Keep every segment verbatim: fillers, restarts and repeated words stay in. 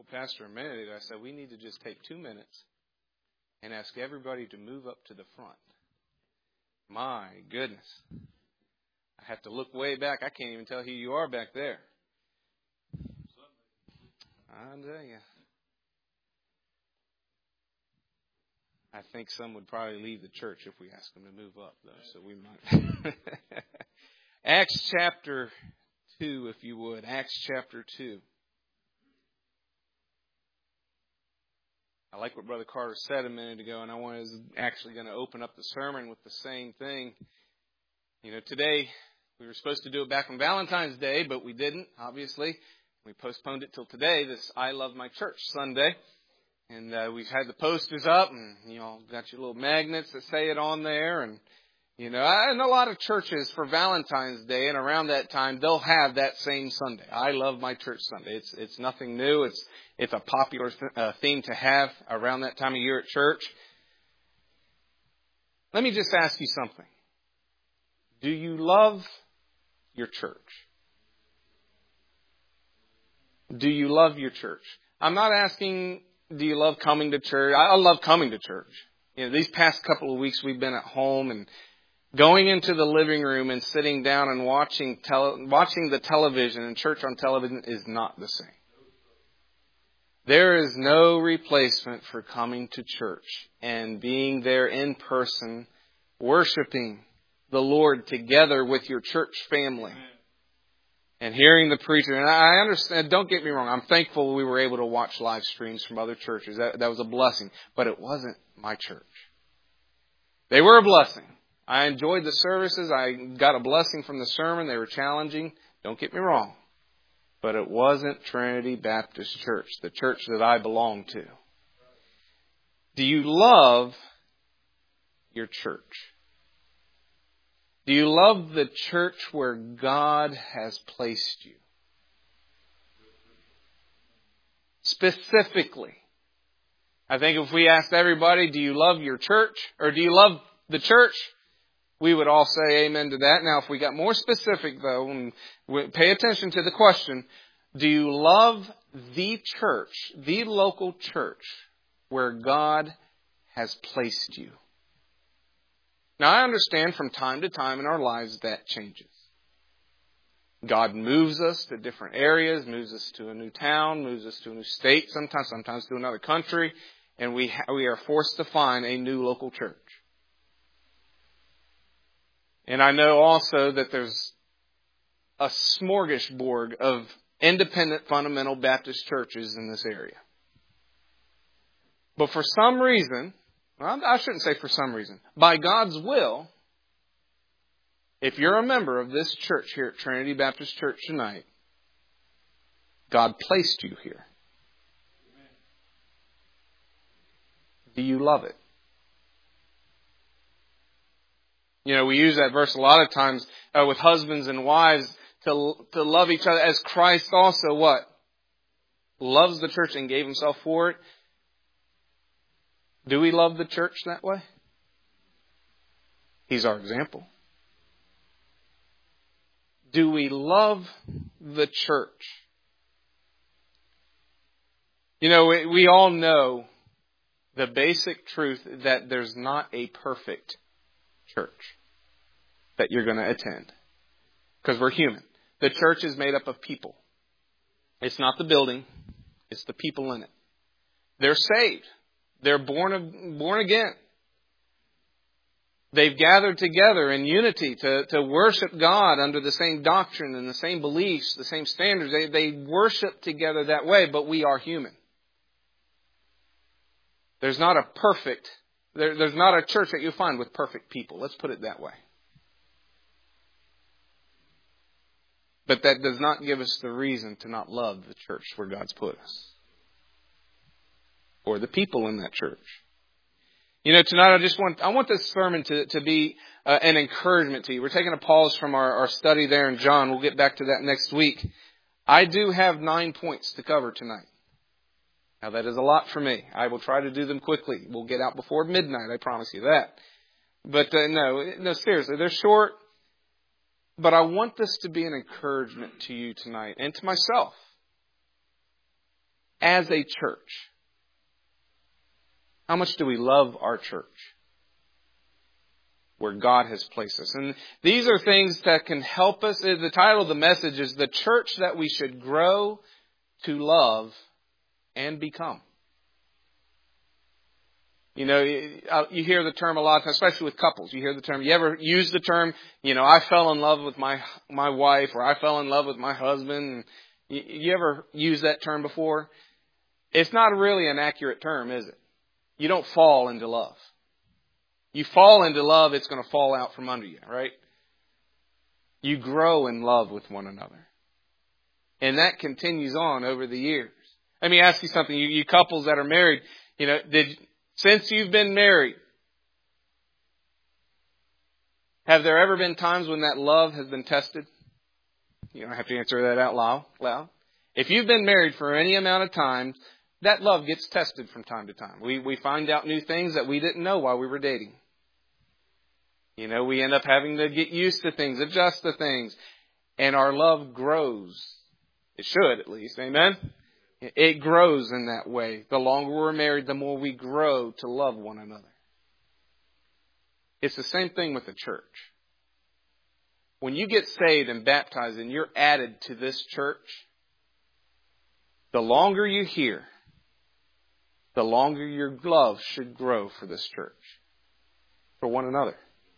told Pastor a minute ago, I said, we need to just take two minutes and ask everybody to move up to the front. My goodness. I have to look way back. I can't even tell who you are back there. I tell you. I think some would probably leave the church if we asked them to move up, though. So we might. Acts chapter two, if you would. Acts chapter two. I like what Brother Carter said a minute ago, and I was actually going to open up the sermon with the same thing. You know, today we were supposed to do it back on Valentine's Day, but we didn't, obviously. We postponed it till today, this I Love My Church Sunday. And uh, we've had the posters up, and you know, got your little magnets that say it on there. And, you know, and a lot of churches for Valentine's Day and around that time, they'll have that same Sunday. I Love My Church Sunday. It's it's nothing new. It's it's a popular th- uh, theme to have around that time of year at church. Let me just ask you something. Do you love your church? Do you love your church? I'm not asking, do you love coming to church? I love coming to church. You know, these past couple of weeks we've been at home, and going into the living room and sitting down and watching tele- watching the television, and church on television is not the same. There is no replacement for coming to church and being there in person, worshiping the Lord together with your church family. And hearing the preacher. And I understand, don't get me wrong, I'm thankful we were able to watch live streams from other churches. That, that was a blessing. But it wasn't my church. They were a blessing. I enjoyed the services. I got a blessing from the sermon. They were challenging. Don't get me wrong. But it wasn't Trinity Baptist Church, the church that I belong to. Do you love your church? Do you love the church where God has placed you? Specifically. I think if we asked everybody, do you love your church? Or do you love the church? We would all say amen to that. Now, if we got more specific, though, and we pay attention to the question, do you love the church, the local church, where God has placed you? Now, I understand from time to time in our lives that changes. God moves us to different areas, moves us to a new town, moves us to a new state, sometimes, sometimes to another country, and we ha- we are forced to find a new local church. And I know also that there's a smorgasbord of independent fundamental Baptist churches in this area. But for some reason, well, I shouldn't say for some reason, by God's will, if you're a member of this church here at Trinity Baptist Church tonight, God placed you here. Do you love it? You know, we use that verse a lot of times uh, with husbands and wives to to love each other as Christ also what? Loves the church and gave himself for it. Do we love the church that way? He's our example. Do we love the church? You know, we, we all know the basic truth that there's not a perfect church that you're going to attend. Because we're human. The church is made up of people. It's not the building. It's the people in it. They're saved. They're born of, born again. They've gathered together in unity to, to worship God under the same doctrine and the same beliefs, the same standards. They, they worship together that way, but we are human. There's not a perfect, there, there's not a church that you'll find with perfect people. Let's put it that way. But that does not give us the reason to not love the church where God's put us. Or the people in that church. You know, tonight I just want, I want this sermon to, to be uh, an encouragement to you. We're taking a pause from our, our study there in John. We'll get back to that next week. I do have nine points to cover tonight. Now that is a lot for me. I will try to do them quickly. We'll get out before midnight, I promise you that. But uh, no, no, seriously, they're short. But I want this to be an encouragement to you tonight and to myself. as a church, how much do we love our church? Where God has placed us. And these are things that can help us. The title of the message is The Church That We Should Grow to Love and Become. You know, you hear the term a lot, especially with couples. You hear the term, you ever use the term, you know, I fell in love with my my wife, or I fell in love with my husband. You, you ever use that term before? It's not really an accurate term, is it? You don't fall into love. You fall into love, it's going to fall out from under you, right? You grow in love with one another. And that continues on over the years. Let me ask you something. You, you couples that are married, you know, did since you've been married, have there ever been times when that love has been tested? You don't have to answer that out loud. loud. If you've been married for any amount of time, that love gets tested from time to time. We we find out new things that we didn't know while we were dating. You know, we end up having to get used to things, adjust to things, and our love grows. It should, at least. Amen? It grows in that way. The longer we're married, the more we grow to love one another. It's the same thing with the church. When you get saved and baptized and you're added to this church, the longer you're here, the longer your love should grow for this church, for one another.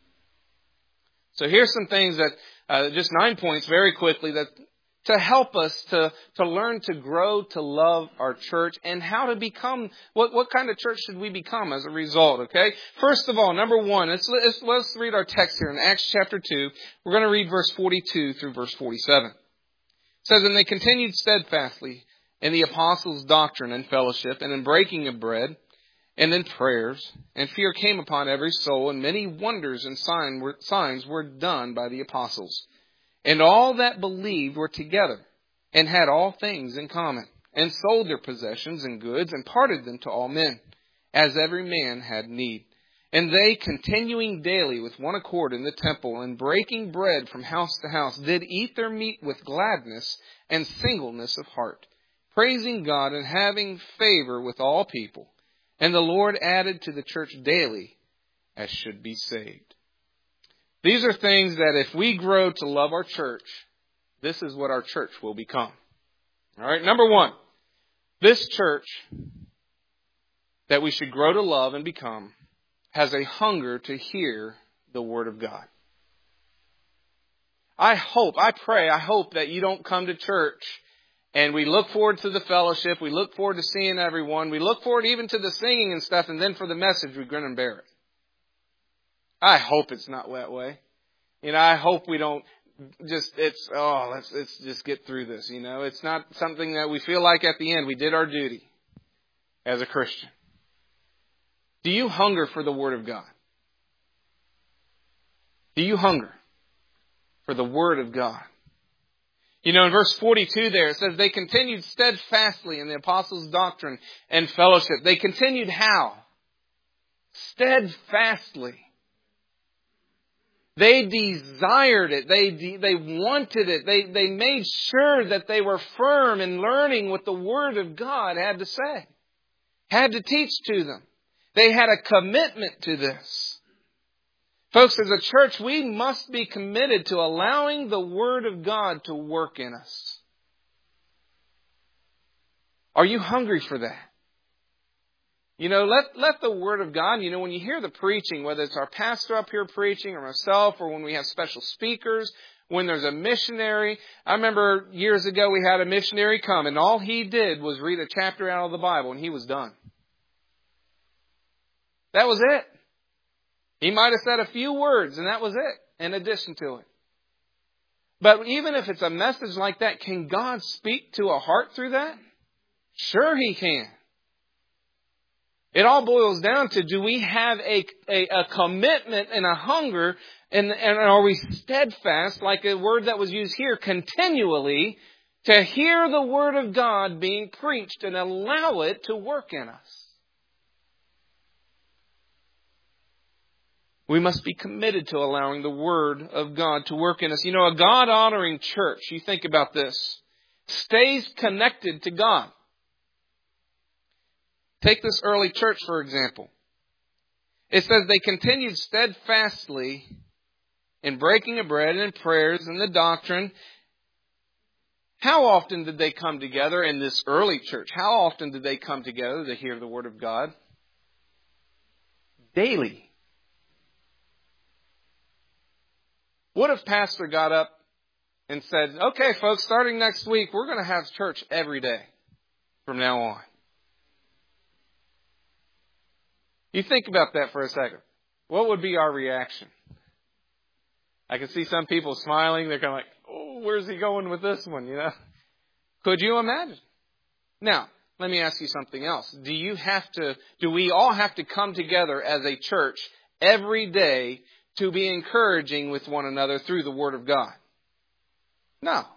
So here's some things that, uh, just nine points very quickly, that to help us to, to learn to grow, to love our church, and how to become, what, what kind of church should we become as a result, okay? First of all, number one, let's, let's, let's read our text here in Acts chapter two. We're going to read verse forty-two through verse forty-seven. It says, "And they continued steadfastly in the apostles' doctrine and fellowship, and in breaking of bread, and in prayers, and fear came upon every soul, and many wonders and sign were, signs were done by the apostles. And all that believed were together, and had all things in common, and sold their possessions and goods, and parted them to all men, as every man had need. And they, continuing daily with one accord in the temple, and breaking bread from house to house, did eat their meat with gladness and singleness of heart, praising God and having favor with all people. And the Lord added to the church daily as should be saved." These are things that if we grow to love our church, this is what our church will become. All right, number one, this church that we should grow to love and become has a hunger to hear the Word of God. I hope, I pray, I hope that you don't come to church and we look forward to the fellowship. We look forward to seeing everyone. We look forward even to the singing and stuff. And then for the message, we grin and bear it. I hope it's not that way. You know, I hope we don't just, it's, oh, let's, let's just get through this. You know, it's not something that we feel like at the end we did our duty as a Christian. Do you hunger for the Word of God? Do you hunger for the Word of God? You know, in verse forty-two there, it says, they continued steadfastly in the apostles' doctrine and fellowship. They continued how? Steadfastly. They desired it. They de- they wanted it. They, they made sure that they were firm in learning what the Word of God had to say, had to teach to them. They had a commitment to this. Folks, as a church, we must be committed to allowing the Word of God to work in us. Are you hungry for that? You know, let, let the Word of God, you know, when you hear the preaching, whether it's our pastor up here preaching or myself, or when we have special speakers, when there's a missionary. I remember years ago we had a missionary come and all he did was read a chapter out of the Bible and he was done. That was it. He might have said a few words and that was it in addition to it. But even if it's a message like that, can God speak to a heart through that? Sure He can. It all boils down to, do we have a, a, a commitment and a hunger, and, and are we steadfast, like a word that was used here, continually, to hear the Word of God being preached and allow it to work in us? We must be committed to allowing the Word of God to work in us. You know, a God-honoring church, you think about this, stays connected to God. Take this early church, for example. It says they continued steadfastly in breaking of bread and in prayers and the doctrine. How often did they come together in this early church? How often did they come together to hear the Word of God? Daily. What if pastor got up and said, okay, folks, starting next week, we're going to have church every day from now on? You think about that for a second. What would be our reaction? I can see some people smiling. They're kind of like, oh, where's he going with this one? You know? Could you imagine? Now, let me ask you something else. Do you have to, do we all have to come together as a church every day to be encouraging with one another through the Word of God? No.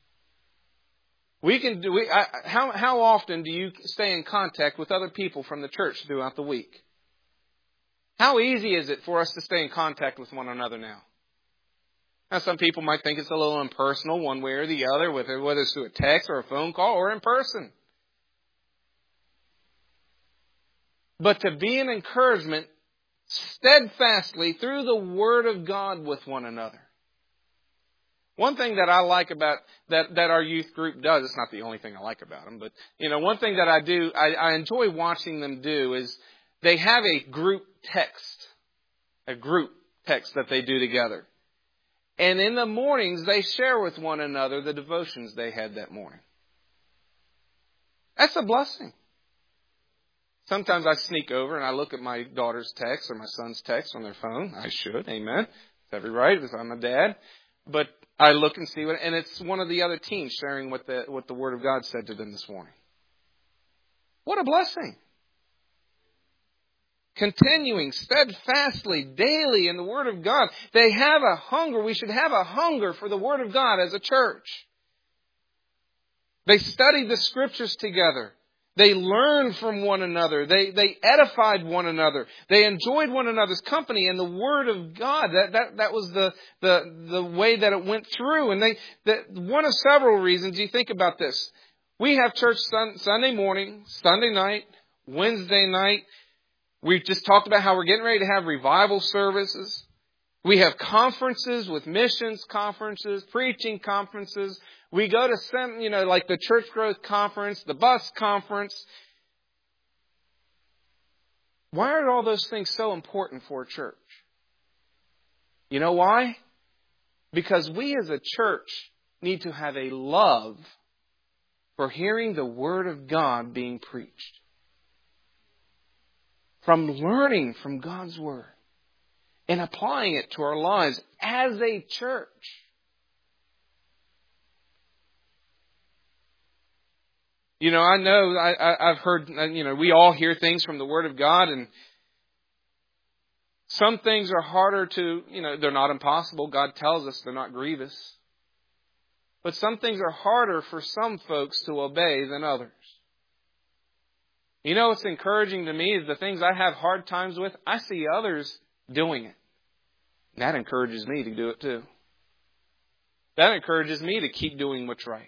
We can do, we, I, how, how often do you stay in contact with other people from the church throughout the week? How easy is it for us to stay in contact with one another now? Now, some people might think it's a little impersonal one way or the other, whether it's through a text or a phone call or in person. But to be an encouragement steadfastly through the Word of God with one another. One thing that I like about that, that our youth group does, it's not the only thing I like about them, but you know, one thing that I do, I, I enjoy watching them do is they have a group text, a group text that they do together. And in the mornings, they share with one another the devotions they had that morning. That's a blessing. Sometimes I sneak over and I look at my daughter's text or my son's text on their phone. I should, amen. It's every right because I'm a dad. But I look and see what, and it's one of the other teens sharing what the what the Word of God said to them this morning. What a blessing. Continuing steadfastly daily in the Word of God. They have a hunger. We should have a hunger for the Word of God as a church. They studied the Scriptures together. They learned from one another. They they edified one another. They enjoyed one another's company and the Word of God. That that that was the the the way that it went through. And they that one of several reasons. You think about this. We have church sun, Sunday morning, Sunday night, Wednesday night. We've just talked about how we're getting ready to have revival services. We have conferences with missions conferences, preaching conferences. We go to some, you know, like the church growth conference, the bus conference. Why are all those things so important for a church? You know why? Because we as a church need to have a love for hearing the Word of God being preached. From learning from God's Word and applying it to our lives as a church. You know, I know, I, I, I've heard, you know, we all hear things from the Word of God, and some things are harder to, you know, they're not impossible. God tells us they're not grievous. But some things are harder for some folks to obey than others. You know what's encouraging to me is the things I have hard times with, I see others doing it. And that encourages me to do it too. That encourages me to keep doing what's right.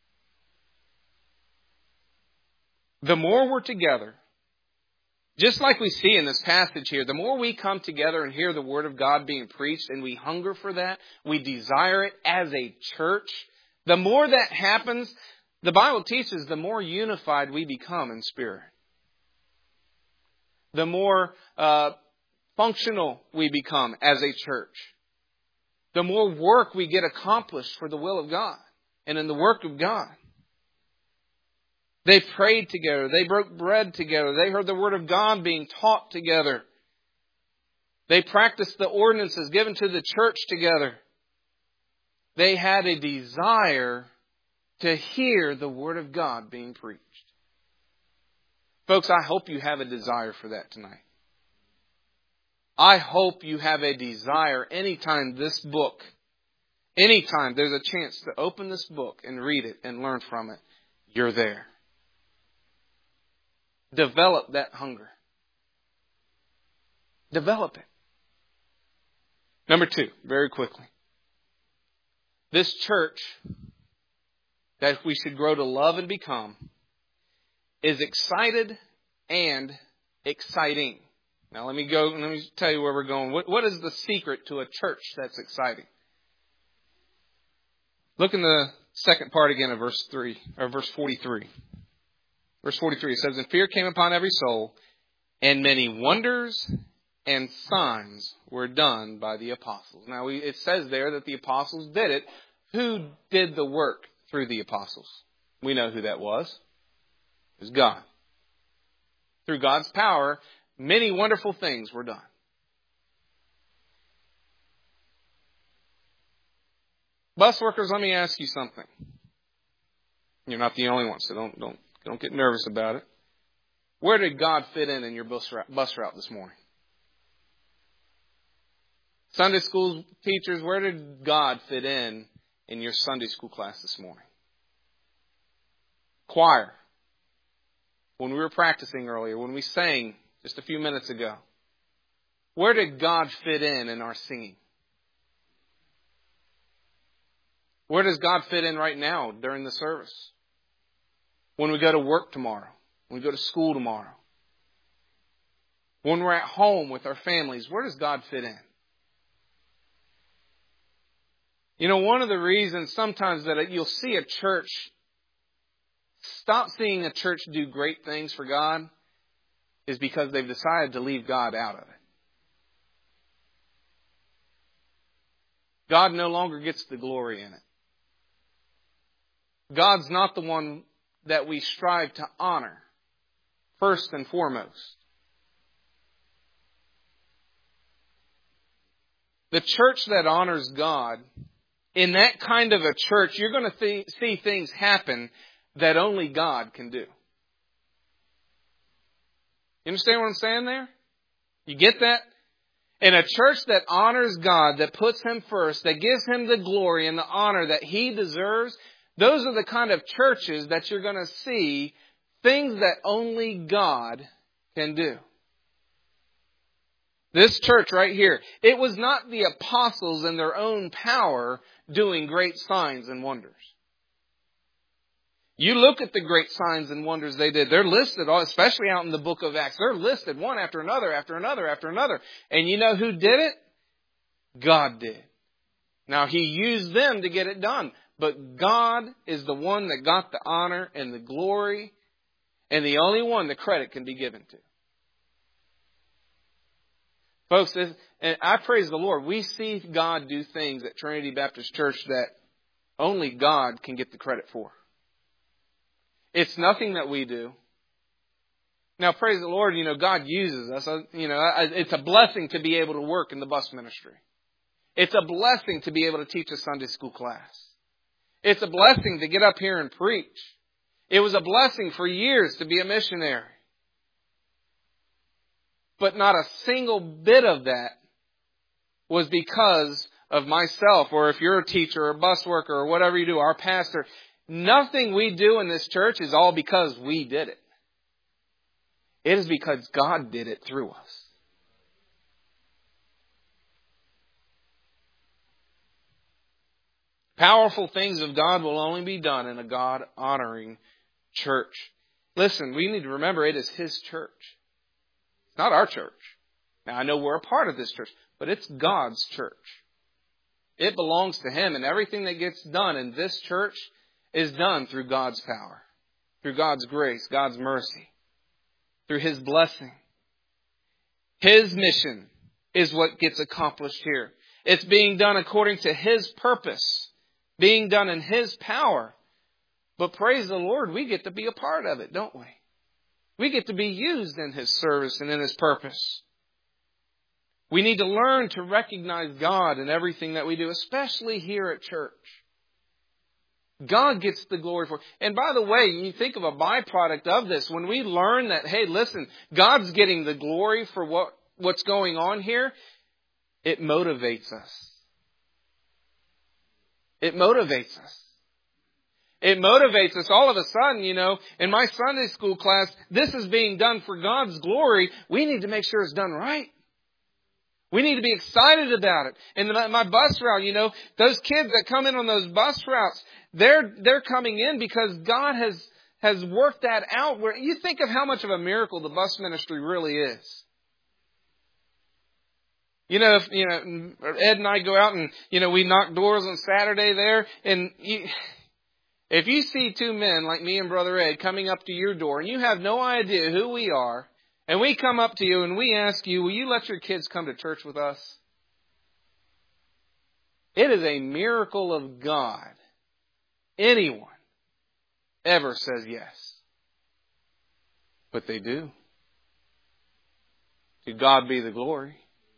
The more we're together, just like we see in this passage here, the more we come together and hear the Word of God being preached and we hunger for that, we desire it as a church, the more that happens, the Bible teaches the more unified we become in spirit. The more uh, functional we become as a church. The more work we get accomplished for the will of God and in the work of God. They prayed together. They broke bread together. They heard the Word of God being taught together. They practiced the ordinances given to the church together. They had a desire to hear the Word of God being preached. Folks, I hope you have a desire for that tonight. I hope you have a desire anytime this book, anytime there's a chance to open this book and read it and learn from it, you're there. Develop that hunger. Develop it. Number two, very quickly. This church that we should grow to love and become is excited and exciting. Now let me go, let me tell you where we're going. What, what is the secret to a church that's exciting? Look in the second part again of verse three, or verse forty-three. Verse forty-three, it says, "And fear came upon every soul, and many wonders and signs were done by the apostles." Now we, it says there that the apostles did it. Who did the work through the apostles? We know who that was. It was God. Through God's power, many wonderful things were done. Bus workers, let me ask you something. You're not the only one, so don't don't don't get nervous about it. Where did God fit in in your bus route, bus route this morning? Sunday school teachers, where did God fit in in your Sunday school class this morning? Choir. When we were practicing earlier, when we sang just a few minutes ago, where did God fit in in our singing? Where does God fit in right now during the service? When we go to work tomorrow, when we go to school tomorrow, when we're at home with our families, where does God fit in? You know, one of the reasons sometimes that you'll see a church, stop seeing a church do great things for God, is because they've decided to leave God out of it. God no longer gets the glory in it. God's not the one that we strive to honor, first and foremost. The church that honors God, in that kind of a church, you're going to th- see things happen that only God can do. You understand what I'm saying there? You get that? In a church that honors God, that puts Him first, that gives Him the glory and the honor that He deserves, those are the kind of churches that you're going to see things that only God can do. This church right here, it was not the apostles in their own power doing great signs and wonders. You look at the great signs and wonders they did. They're listed, especially out in the book of Acts. They're listed one after another, after another, after another. And you know who did it? God did. Now, He used them to get it done. But God is the one that got the honor and the glory, and the only one the credit can be given to. Folks, this, and I praise the Lord. We see God do things at Trinity Baptist Church that only God can get the credit for. It's nothing that we do. Now, praise the Lord, you know, God uses us. You know, it's a blessing to be able to work in the bus ministry. It's a blessing to be able to teach a Sunday school class. It's a blessing to get up here and preach. It was a blessing for years to be a missionary. But not a single bit of that was because of myself, or if you're a teacher or a bus worker or whatever you do, our pastor. Nothing we do in this church is all because we did it. It is because God did it through us. Powerful things of God will only be done in a God-honoring church. Listen, we need to remember it is His church. It's not our church. Now, I know we're a part of this church, but it's God's church. It belongs to Him, and everything that gets done in this church is done through God's power, through God's grace, God's mercy, through His blessing. His mission is what gets accomplished here. It's being done according to His purpose, being done in His power. But praise the Lord, we get to be a part of it, don't we? We get to be used in His service and in His purpose. We need to learn to recognize God in everything that we do, especially here at church. God gets the glory for it. And by the way, you think of a byproduct of this. When we learn that, hey, listen, God's getting the glory for what, what's going on here, it motivates us. It motivates us. It motivates us all of a sudden, you know, in my Sunday school class, this is being done for God's glory. We need to make sure it's done right. We need to be excited about it. And my bus route, you know, those kids that come in on those bus routes, they're, they're coming in because God has has worked that out. Where you think of how much of a miracle the bus ministry really is. You know, if, you know, Ed and I go out and, you know, we knock doors on Saturday there, and you, if you see two men like me and Brother Ed coming up to your door, and you have no idea who we are, and we come up to you and we ask you, will you let your kids come to church with us? It is a miracle of God. Anyone ever says yes. But they do. To God be the glory.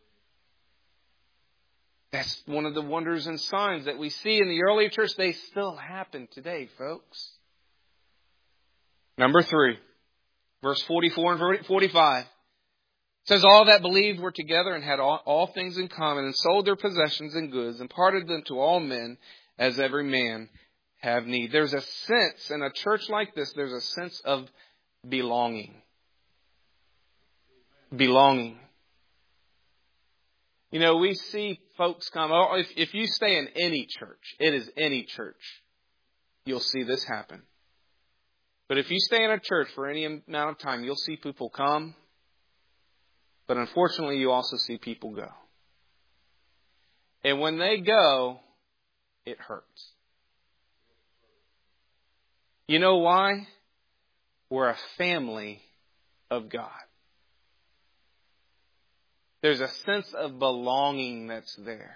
That's one of the wonders and signs that we see in the early church. They still happen today, folks. Number three, verse forty-four and forty-five. It says, all that believed were together and had all, all things in common, and sold their possessions and goods, and parted them to all men, as every man have need. There's a sense, in a church like this, there's a sense of belonging. Belonging. You know, we see folks come, oh, if, if you stay in any church, it is any church, you'll see this happen. But if you stay in a church for any amount of time, you'll see people come, but unfortunately you also see people go. And when they go, it hurts. You know why? We're a family of God. There's a sense of belonging that's there.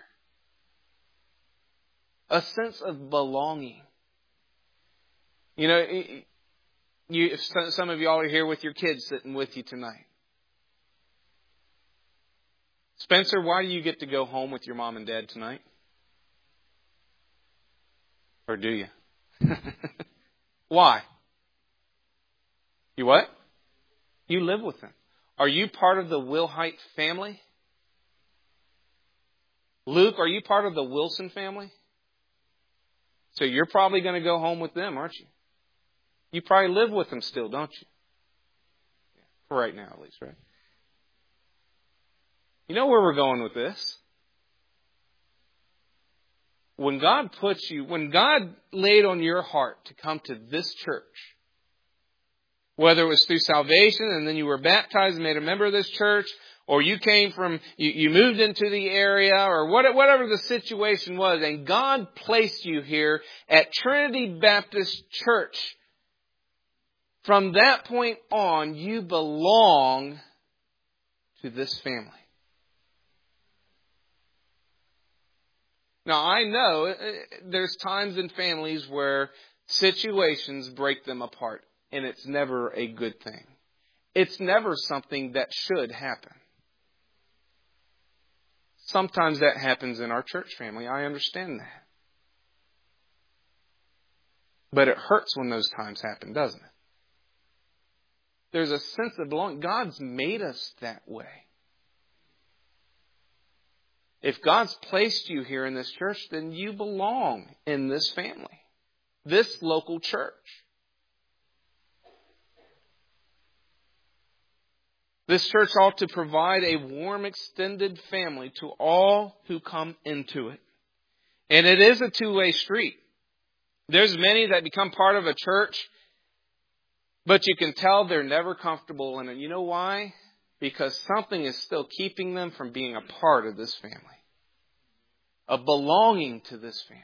A sense of belonging. You know, you, some of y'all are here with your kids sitting with you tonight. Spencer, why do you get to go home with your mom and dad tonight? Or do you? Why? You what? You live with them. Are you part of the Wilhite family? Luke, are you part of the Wilson family? So you're probably going to go home with them, aren't you? You probably live with them still, don't you? For right now, at least, right? You know where we're going with this? When God puts you, when God laid on your heart to come to this church, whether it was through salvation and then you were baptized and made a member of this church, or you came from, you, you moved into the area, or whatever the situation was, and God placed you here at Trinity Baptist Church, from that point on, you belong to this family. Now, I know there's times in families where situations break them apart. And it's never a good thing. It's never something that should happen. Sometimes that happens in our church family. I understand that. But it hurts when those times happen, doesn't it? There's a sense of belonging. God's made us that way. If God's placed you here in this church, then you belong in this family, this local church. This church ought to provide a warm, extended family to all who come into it. And it is a two-way street. There's many that become part of a church, but you can tell they're never comfortable in it. You know why? Because something is still keeping them from being a part of this family, of belonging to this family.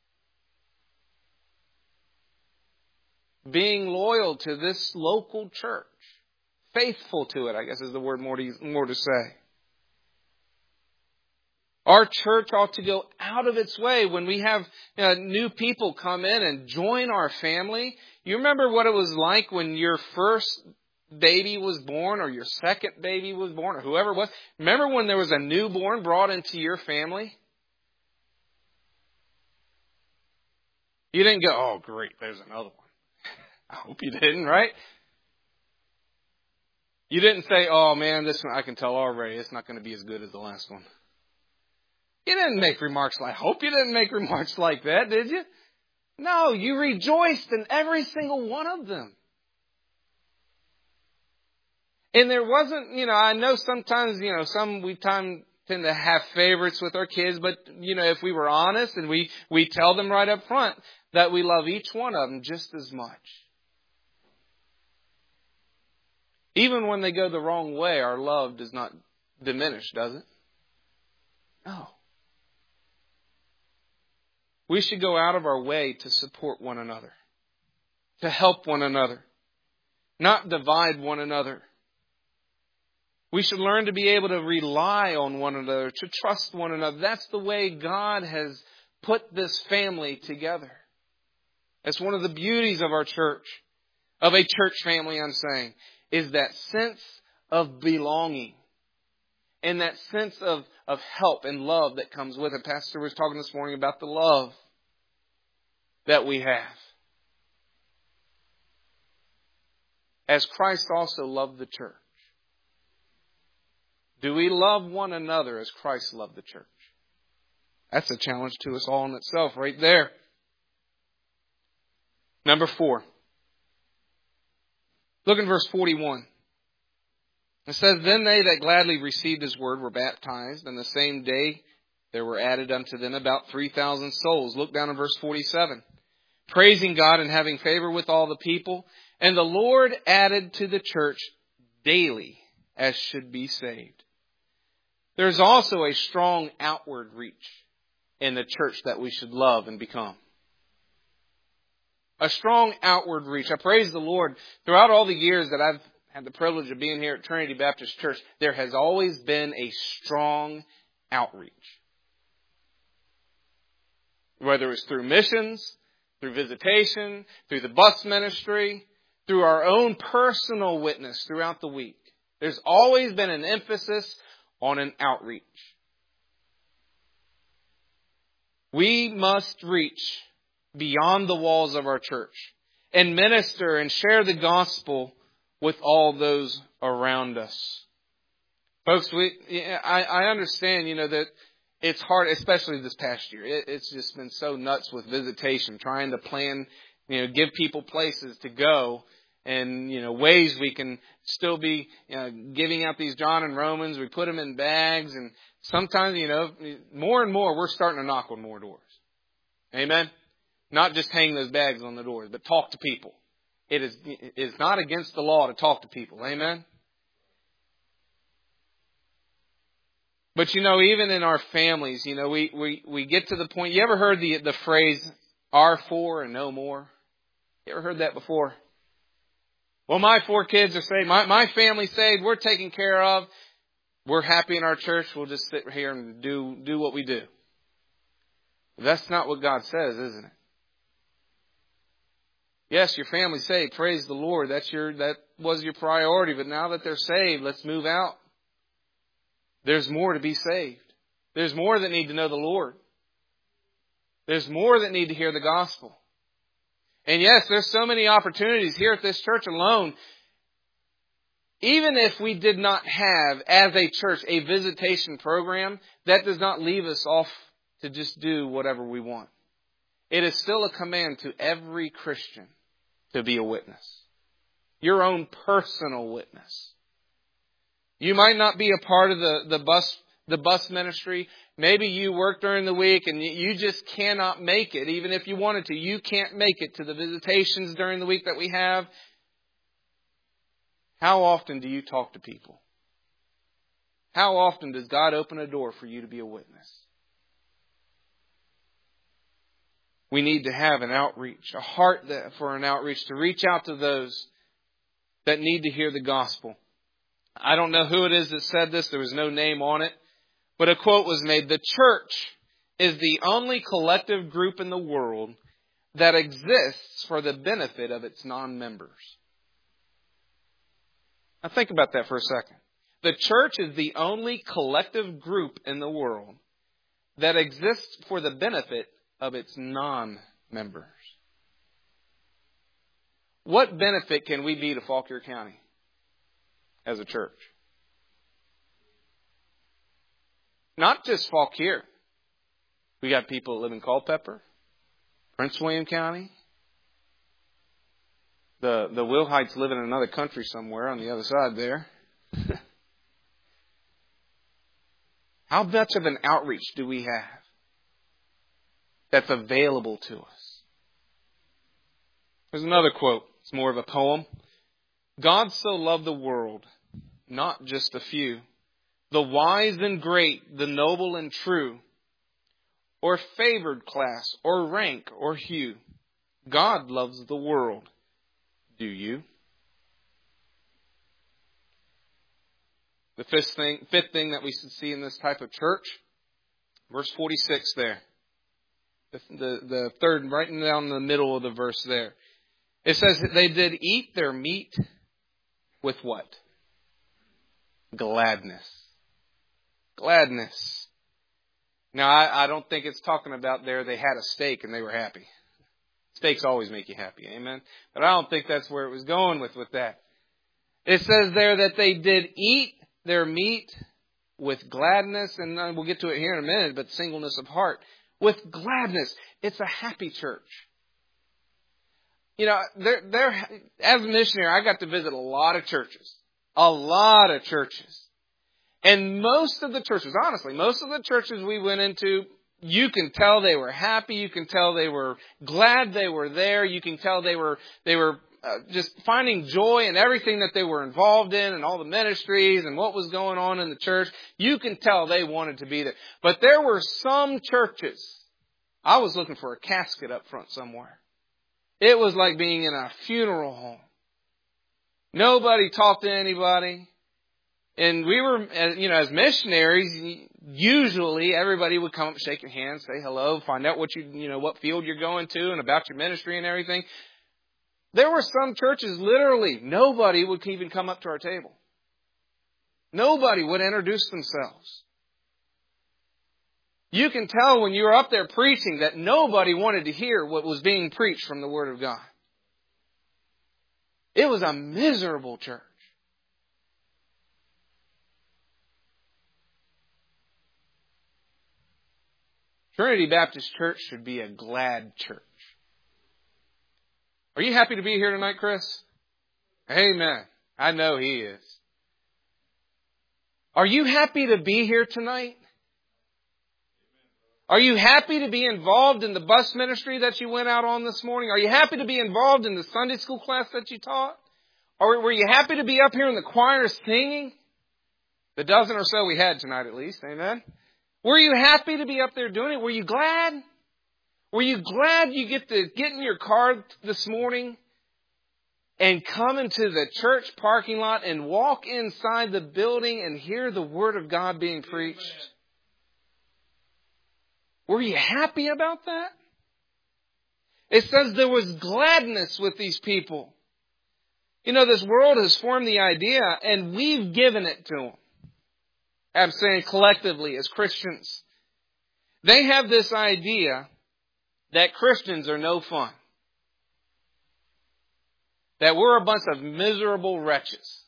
Being loyal to this local church. Faithful to it, I guess is the word more to, more to say. Our church ought to go out of its way when we have uh, new people come in and join our family. You remember what it was like when your first baby was born or your second baby was born or whoever it was? Remember when there was a newborn brought into your family? You didn't go, oh, great, there's another one. I hope you didn't, right? You didn't say, oh man, this one I can tell already, it's not going to be as good as the last one. You didn't make remarks like, I hope you didn't make remarks like that, did you? No, you rejoiced in every single one of them. And there wasn't, you know, I know sometimes, you know, some we time tend to have favorites with our kids, but, you know, if we were honest and we, we tell them right up front that we love each one of them just as much. Even when they go the wrong way, our love does not diminish, does it? No. We should go out of our way to support one another, to help one another, not divide one another. We should learn to be able to rely on one another, to trust one another. That's the way God has put this family together. That's one of the beauties of our church, of a church family, I'm saying, is that sense of belonging and that sense of, of help and love that comes with it. Pastor was talking this morning about the love that we have. As Christ also loved the church. Do we love one another as Christ loved the church? That's a challenge to us all in itself right there. Number four. Look in verse forty-one. It says, Then they that gladly received his word were baptized, and the same day there were added unto them about three thousand souls. Look down in verse forty-seven. Praising God and having favor with all the people. And the Lord added to the church daily as should be saved. There's also a strong outward reach in the church that we should love and become. A strong outward reach. I praise the Lord. Throughout all the years that I've had the privilege of being here at Trinity Baptist Church, there has always been a strong outreach. Whether it's through missions, through visitation, through the bus ministry, through our own personal witness throughout the week. There's always been an emphasis on an outreach. We must reach beyond the walls of our church and minister and share the gospel with all those around us. Folks, we I, I understand, you know, that it's hard, especially this past year. It, it's just been so nuts with visitation, trying to plan, you know, give people places to go and, you know, ways we can still be, you know, giving out these John and Romans. We put them in bags, and sometimes, you know, more and more we're starting to knock on more doors. Amen? Not just hang those bags on the doors, but talk to people. It is it is not against the law to talk to people. Amen? But, you know, even in our families, you know, we, we, we get to the point. You ever heard the, the phrase, "Our four and no more"? You ever heard that before? Well, my four kids are saved. My, my family's saved. We're taken care of. We're happy in our church. We'll just sit here and do, do what we do. That's not what God says, isn't it? Yes, your family's saved. Praise the Lord. That's your, that was your priority. But now that they're saved, let's move out. There's more to be saved. There's more that need to know the Lord. There's more that need to hear the gospel. And yes, there's so many opportunities here at this church alone. Even if we did not have, as a church, a visitation program, that does not leave us off to just do whatever we want. It is still a command to every Christian to be a witness. Your own personal witness. You might not be a part of the, the bus the bus ministry. Maybe you work during the week and you just cannot make it. Even if you wanted to, you can't make it to the visitations during the week that we have. How often do you talk to people? How often does God open a door for you to be a witness? We need to have an outreach, a heart for an outreach, to reach out to those that need to hear the gospel. I don't know who it is that said this. There was no name on it. But a quote was made. The church is the only collective group in the world that exists for the benefit of its non-members. Now think about that for a second. The church is the only collective group in the world that exists for the benefit of its non-members. What benefit can we be to Fauquier County as a church? Not just Fauquier. We got people that live in Culpeper, Prince William County. The the Wilhites live in another country somewhere on the other side there. How much of an outreach do we have that's available to us? There's another quote. It's more of a poem. God so loved the world, not just a few, the wise and great, the noble and true, or favored class, or rank, or hue. God loves the world. Do you? The fifth thing, fifth thing that we see in this type of church, verse forty-six there. The, the, the third, right down the middle of the verse there. It says that they did eat their meat with what? Gladness. Gladness. Now, I, I don't think it's talking about there they had a steak and they were happy. Steaks always make you happy, amen? But I don't think that's where it was going with, with that. It says there that they did eat their meat with gladness, and we'll get to it here in a minute, but singleness of heart. With gladness. It's a happy church. You know, there, there, as a missionary, I got to visit a lot of churches. A lot of churches. And most of the churches, honestly, most of the churches we went into, you can tell they were happy. You can tell they were glad they were there. You can tell they were, they were uh, just finding joy in everything that they were involved in and all the ministries and what was going on in the church. You can tell they wanted to be there. But there were some churches, I was looking for a casket up front somewhere. It was like being in a funeral home. Nobody talked to anybody. And we were, you know, as missionaries, usually everybody would come up, shake your hand, say hello, find out what you, you know, what field you're going to and about your ministry and everything. There were some churches, literally, nobody would even come up to our table. Nobody would introduce themselves. You can tell when you were up there preaching that nobody wanted to hear what was being preached from the Word of God. It was a miserable church. Trinity Baptist Church should be a glad church. Are you happy to be here tonight, Chris? Amen. I know he is. Are you happy to be here tonight? Are you happy to be involved in the bus ministry that you went out on this morning? Are you happy to be involved in the Sunday school class that you taught? Or were you happy to be up here in the choir singing? The dozen or so we had tonight at least. Amen. Were you happy to be up there doing it? Were you glad? Were you glad you get to get in your car this morning and come into the church parking lot and walk inside the building and hear the Word of God being preached? Were you happy about that? It says there was gladness with these people. You know, this world has formed the idea, and we've given it to them. I'm saying collectively as Christians. They have this idea that Christians are no fun. That we're a bunch of miserable wretches.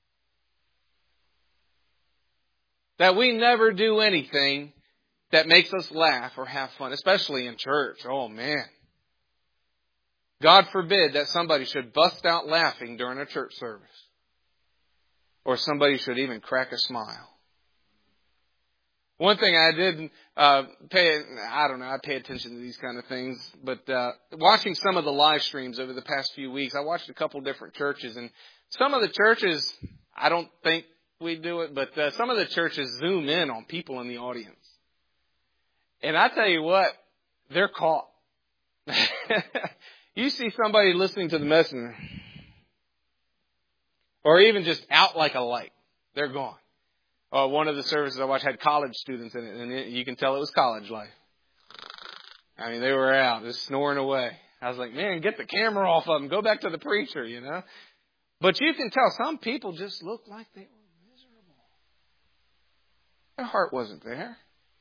That we never do anything that makes us laugh or have fun, especially in church. Oh, man. God forbid that somebody should bust out laughing during a church service. Or somebody should even crack a smile. One thing I did uh, pay, I don't know, I pay attention to these kind of things, but uh, watching some of the live streams over the past few weeks, I watched a couple different churches, and some of the churches, I don't think we do it, but uh, some of the churches zoom in on people in the audience. And I tell you what, they're caught. You see somebody listening to the messenger, or even just out like a light, they're gone. Uh, one of the services I watched had college students in it, and it, you can tell it was college life. I mean, they were out, just snoring away. I was like, man, get the camera off of them. Go back to the preacher, you know. But you can tell some people just looked like they were miserable. Their heart wasn't there.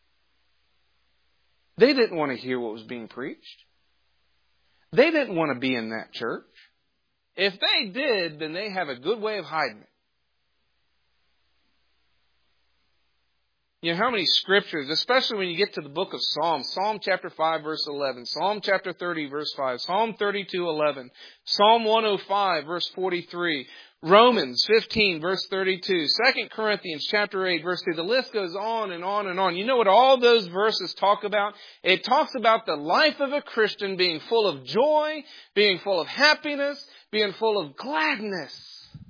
They didn't want to hear what was being preached. They didn't want to be in that church. If they did, then they have a good way of hiding it. You know how many scriptures, especially when you get to the book of Psalms, Psalm chapter five, verse eleven, Psalm chapter thirty, verse five, Psalm thirty-two, eleven, Psalm one oh five, verse forty-three, Romans fifteen, verse thirty-two, Second Corinthians chapter eight, verse two. The list goes on and on and on. You know what all those verses talk about? It talks about the life of a Christian being full of joy, being full of happiness, being full of gladness.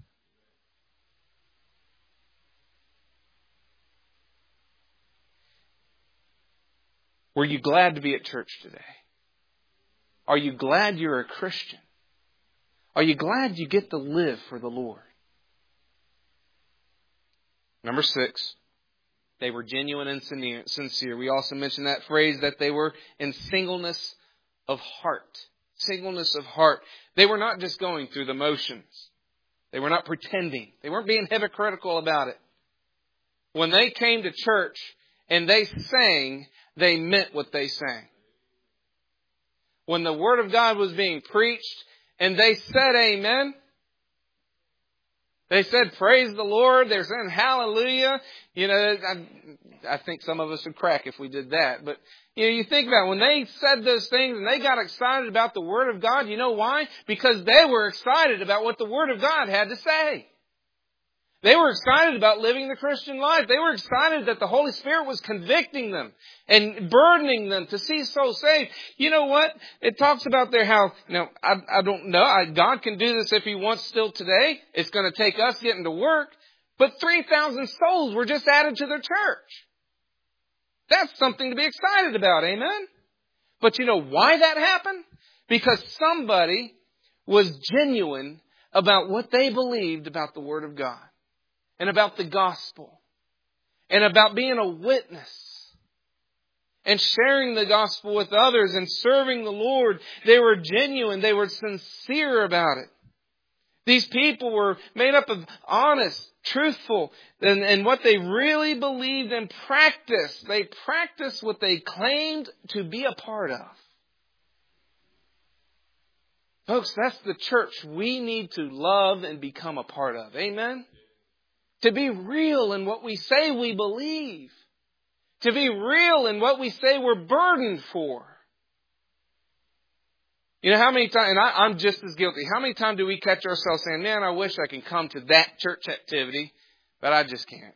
Were you glad to be at church today? Are you glad you're a Christian? Are you glad you get to live for the Lord? Number six, they were genuine and sincere. We also mentioned that phrase that they were in singleness of heart. Singleness of heart. They were not just going through the motions. They were not pretending. They weren't being hypocritical about it. When they came to church and they sang, they meant what they sang. When the Word of God was being preached and they said amen, they said praise the Lord, they're saying hallelujah. You know, I, I think some of us would crack if we did that. But, you know, you think about it, when they said those things and they got excited about the Word of God, you know why? Because they were excited about what the Word of God had to say. They were excited about living the Christian life. They were excited that the Holy Spirit was convicting them and burdening them to see souls saved. You know what? It talks about there how, you know, I, I don't know. I, God can do this if He wants still today. It's going to take us getting to work. But three thousand souls were just added to their church. That's something to be excited about. Amen? But you know why that happened? Because somebody was genuine about what they believed about the Word of God. And about the gospel. And about being a witness. And sharing the gospel with others and serving the Lord. They were genuine. They were sincere about it. These people were made up of honest, truthful, and, and what they really believed and practiced. They practiced what they claimed to be a part of. Folks, that's the church we need to love and become a part of. Amen? To be real in what we say we believe. To be real in what we say we're burdened for. You know, how many times, and I, I'm just as guilty, how many times do we catch ourselves saying, man, I wish I can come to that church activity, but I just can't.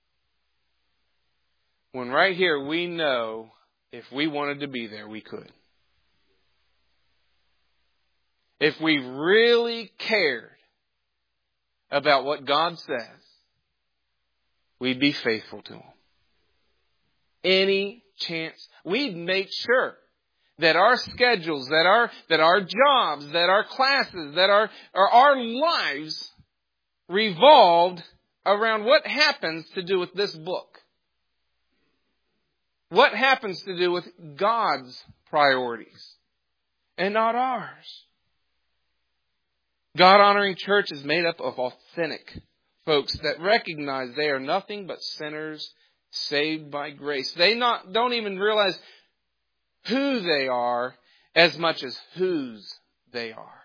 When right here we know if we wanted to be there, we could. If we really cared about what God says, we'd be faithful to Him. Any chance. We'd make sure that our schedules, that our that our jobs, that our classes, that our, our, our lives revolved around what happens to do with this book. What happens to do with God's priorities and not ours. God-honoring church is made up of authentic folks that recognize they are nothing but sinners saved by grace. They not don't even realize who they are as much as whose they are.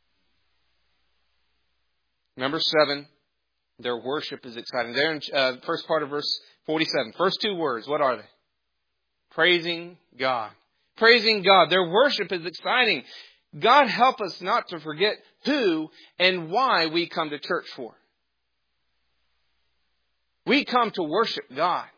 Number seven, their worship is exciting. There in uh, first part of verse forty-seven. First two words, what are they? Praising God. Praising God. Their worship is exciting. God help us not to forget who and why we come to church for. We come to worship God.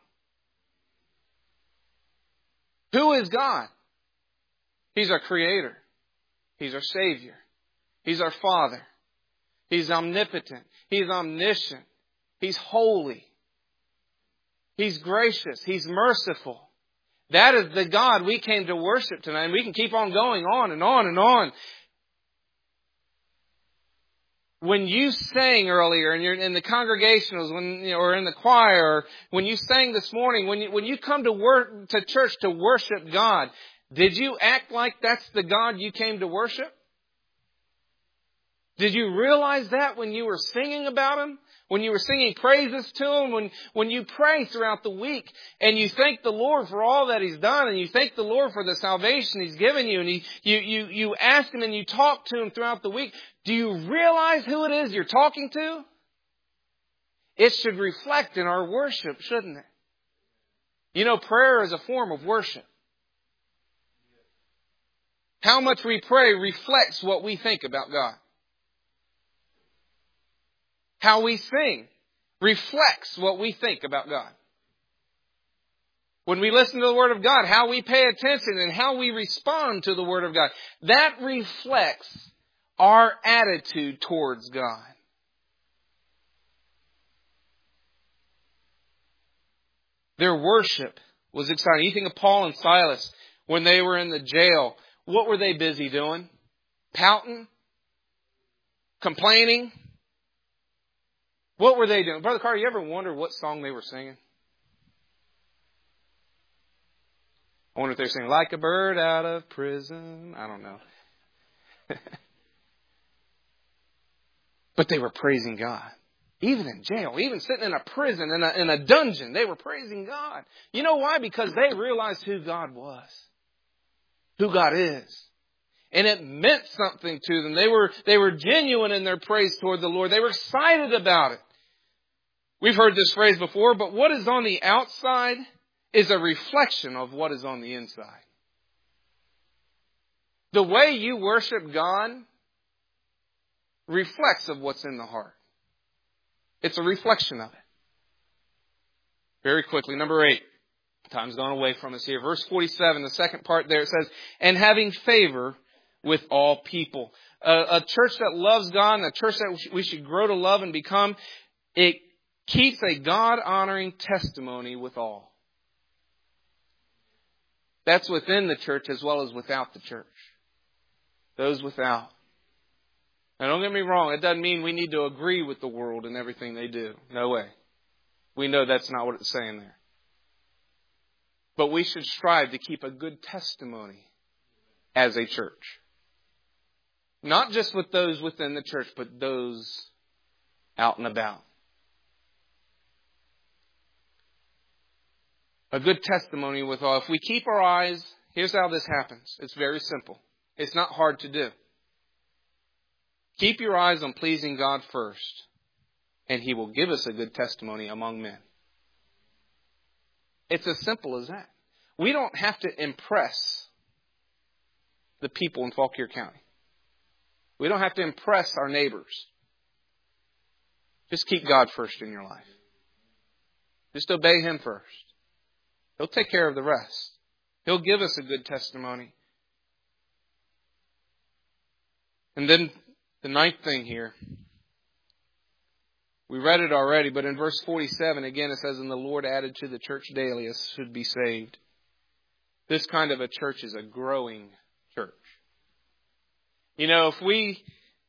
Who is God? He's our Creator. He's our Savior. He's our Father. He's omnipotent. He's omniscient. He's holy. He's gracious. He's merciful. That is the God we came to worship tonight. And we can keep on going on and on and on. When you sang earlier, and you're in the congregationals, when you know, or in the choir, or when you sang this morning, when you when you come to work to church to worship God, did you act like that's the God you came to worship? Did you realize that when you were singing about Him? When you were singing praises to Him? When, when you pray throughout the week and you thank the Lord for all that He's done, and you thank the Lord for the salvation He's given you, and he, you, you, you ask Him and you talk to Him throughout the week, do you realize who it is you're talking to? It should reflect in our worship, shouldn't it? You know, prayer is a form of worship. How much we pray reflects what we think about God. How we sing reflects what we think about God. When we listen to the Word of God, how we pay attention and how we respond to the Word of God, that reflects our attitude towards God. Their worship was exciting. You think of Paul and Silas. When they were in the jail, what were they busy doing? Pouting? Complaining? What were they doing? Brother Carter, you ever wonder what song they were singing? I wonder if they're singing, like a bird out of prison. I don't know. But they were praising God. Even in jail, even sitting in a prison, in a, in a dungeon, they were praising God. You know why? Because they realized who God was. Who God is. And it meant something to them. They were, they were genuine in their praise toward the Lord. They were excited about it. We've heard this phrase before, but what is on the outside is a reflection of what is on the inside. The way you worship God reflects of what's in the heart. It's a reflection of it. Very quickly, number eight. Time's gone away from us here. Verse forty-seven, the second part there, it says, and having favor with all people. A, a church that loves God, and a church that we should grow to love and become, it keeps a God-honoring testimony with all. That's within the church as well as without the church. Those without. Now don't get me wrong, it doesn't mean we need to agree with the world and everything they do. No way. We know that's not what it's saying there. But we should strive to keep a good testimony as a church. Not just with those within the church, but those out and about. A good testimony with all. If we keep our eyes, here's how this happens. It's very simple. It's not hard to do. Keep your eyes on pleasing God first, and He will give us a good testimony among men. It's as simple as that. We don't have to impress the people in Fauquier County. We don't have to impress our neighbors. Just keep God first in your life. Just obey Him first. He'll take care of the rest. He'll give us a good testimony. And then the ninth thing here. We read it already, but in verse forty-seven, again, it says, and the Lord added to the church daily as should be saved. This kind of a church is a growing church. You know, if we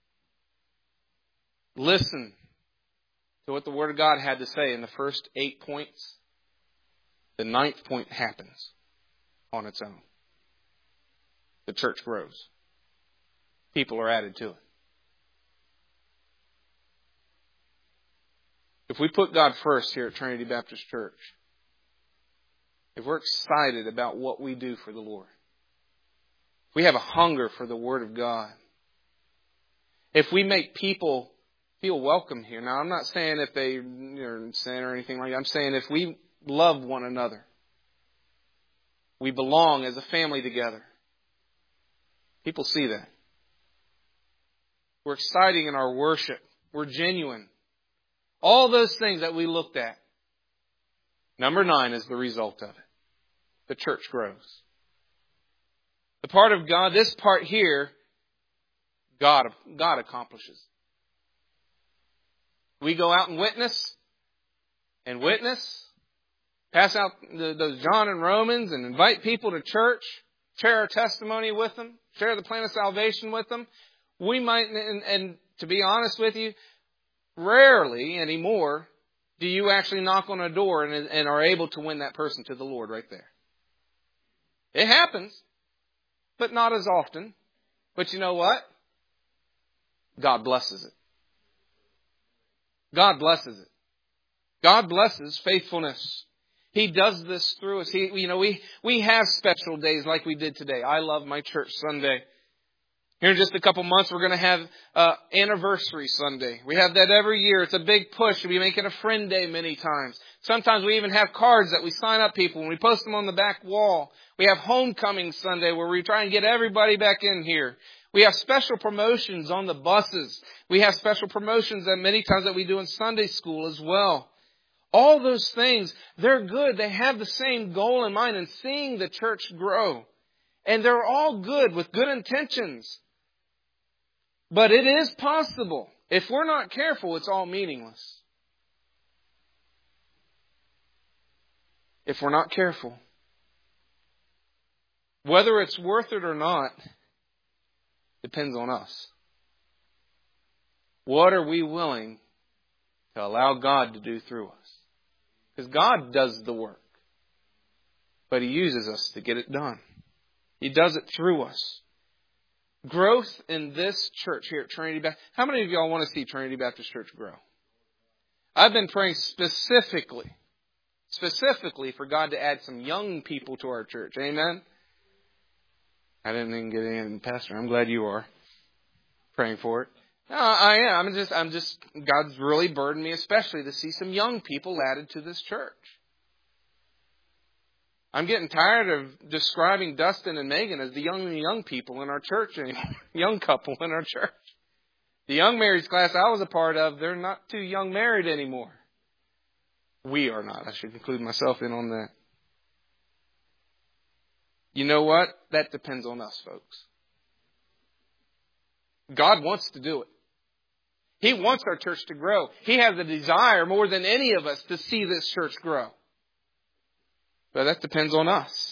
listen to what the Word of God had to say in the first eight points, the ninth point happens on its own. The church grows. People are added to it. If we put God first here at Trinity Baptist Church, if we're excited about what we do for the Lord, if we have a hunger for the Word of God, if we make people feel welcome here. Now, I'm not saying if they are in sin or anything like that. I'm saying if we love one another, we belong as a family together. People see that. We're exciting in our worship. We're genuine. All those things that we looked at. Number nine is the result of it. The church grows. The part of God, this part here, God, God accomplishes. We go out and witness, and witness, pass out the, those John and Romans and invite people to church, share our testimony with them, share the plan of salvation with them. We might, and, and to be honest with you, rarely anymore do you actually knock on a door and, and are able to win that person to the Lord right there. It happens, but not as often. But you know what? God blesses it. God blesses it. God blesses faithfulness. He does this through us. He, you know, we, we have special days like we did today. I love my church Sunday. Here in just a couple months, we're going to have uh, Anniversary Sunday. We have that every year. It's a big push. We make it a friend day many times. Sometimes we even have cards that we sign up people and we post them on the back wall. We have Homecoming Sunday where we try and get everybody back in here. We have special promotions on the buses. We have special promotions that many times that we do in Sunday school as well. All those things, they're good. They have the same goal in mind in seeing the church grow. And they're all good with good intentions. But it is possible. If we're not careful, it's all meaningless. If we're not careful. Whether it's worth it or not depends on us. What are we willing to allow God to do through us? Because God does the work, but He uses us to get it done. He does it through us. Growth in this church here at Trinity Baptist. How many of y'all want to see Trinity Baptist Church grow? I've been praying specifically, specifically for God to add some young people to our church. Amen? I didn't even get in, Pastor. I'm glad you are praying for it. No, I am. I'm just, I'm just, God's really burdened me, especially to see some young people added to this church. I'm getting tired of describing Dustin and Megan as the young young people in our church anymore. Young couple in our church. The young marrieds class I was a part of, they're not too young married anymore. We are not. I should include myself in on that. You know what? That depends on us, folks. God wants to do it. He wants our church to grow. He has a desire more than any of us to see this church grow. But that depends on us.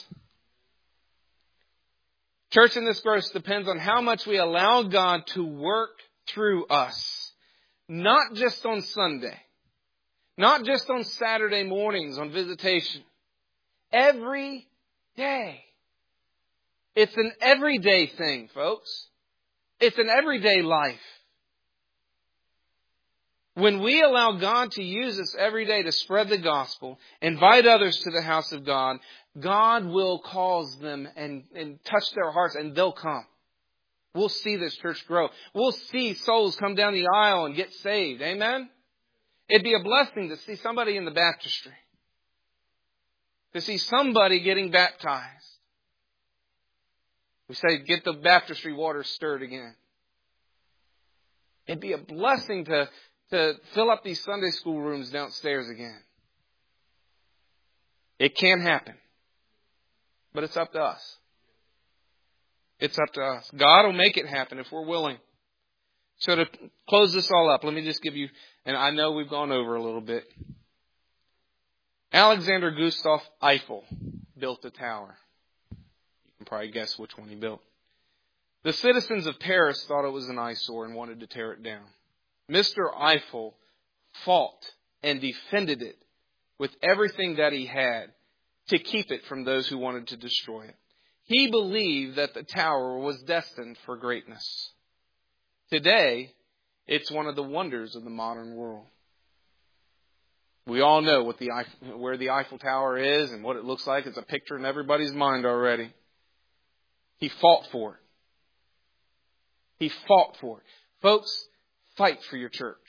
Church in this growth depends on how much we allow God to work through us. Not just on Sunday. Not just on Saturday mornings on visitation. Every day. It's an everyday thing, folks. It's an everyday life. When we allow God to use us every day to spread the gospel, invite others to the house of God, God will cause them and, and touch their hearts, and they'll come. We'll see this church grow. We'll see souls come down the aisle and get saved. Amen? It'd be a blessing to see somebody in the baptistry. To see somebody getting baptized. We say, get the baptistry water stirred again. It'd be a blessing to, to fill up these Sunday school rooms downstairs again. It can happen. But it's up to us. It's up to us. God will make it happen if we're willing. So to close this all up, let me just give you, and I know we've gone over a little bit. Alexander Gustav Eiffel built a tower. You can probably guess which one he built. The citizens of Paris thought it was an eyesore and wanted to tear it down. Mister Eiffel fought and defended it with everything that he had to keep it from those who wanted to destroy it. He believed that the tower was destined for greatness. Today, it's one of the wonders of the modern world. We all know what the Eiffel, where the Eiffel Tower is and what it looks like. It's a picture in everybody's mind already. He fought for it. He fought for it. Folks, fight for your church.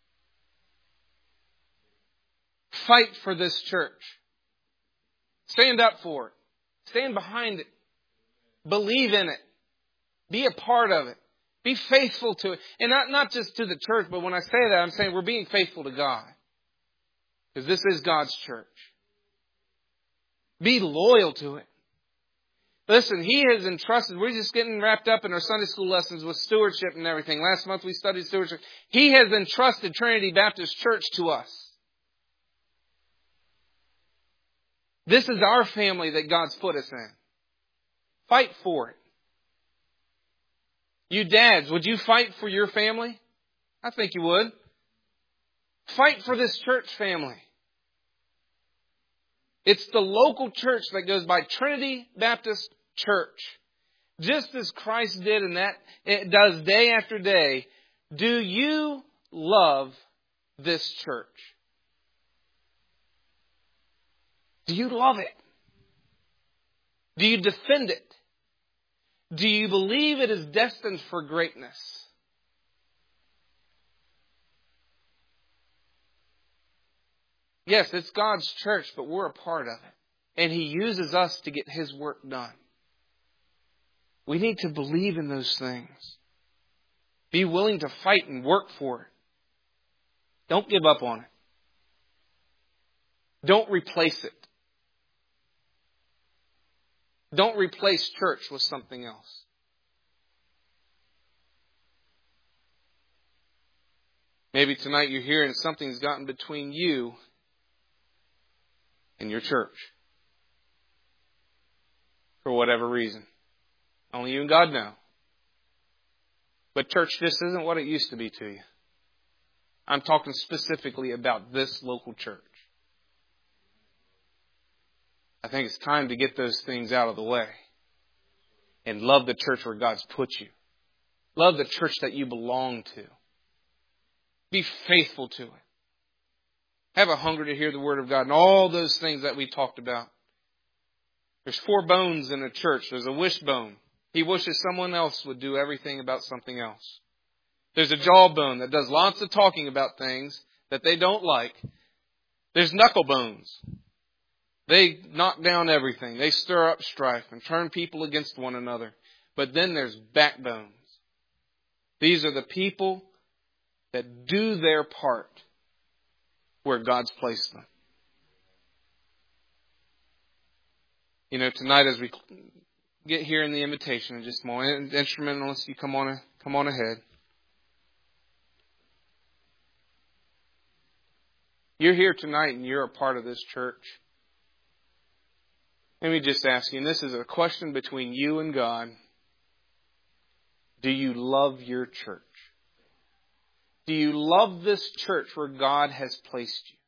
Fight for this church. Stand up for it. Stand behind it. Believe in it. Be a part of it. Be faithful to it. And not, not just to the church, but when I say that, I'm saying we're being faithful to God. Because this is God's church. Be loyal to it. Listen, He has entrusted, we're just getting wrapped up in our Sunday school lessons with stewardship and everything. Last month we studied stewardship. He has entrusted Trinity Baptist Church to us. This is our family that God's put us in. Fight for it. You dads, would you fight for your family? I think you would. Fight for this church family. It's the local church that goes by Trinity Baptist Church. Just as Christ did and that it does day after day. Do you love this church? Do you love it? Do you defend it? Do you believe it is destined for greatness? Yes, it's God's church, but we're a part of it. And He uses us to get His work done. We need to believe in those things. Be willing to fight and work for it. Don't give up on it. Don't replace it. Don't replace church with something else. Maybe tonight you're here and something's gotten between you and your church. for whatever reason. Only you and God know. But church just isn't what it used to be to you. I'm talking specifically about this local church. I think it's time to get those things out of the way and love the church where God's put you. Love the church that you belong to. Be faithful to it. Have a hunger to hear the Word of God and all those things that we talked about. There's four bones in a church. There's a wishbone. He wishes someone else would do everything about something else. There's a jawbone that does lots of talking about things that they don't like. There's knucklebones. They knock down everything. They stir up strife and turn people against one another. But then there's backbones. These are the people that do their part where God's placed them. You know, tonight as we get here in the invitation in just a moment, instrumentalists, you come on, come on ahead. You're here tonight and you're a part of this church. Let me just ask you, and this is a question between you and God. Do you love your church? Do you love this church where God has placed you?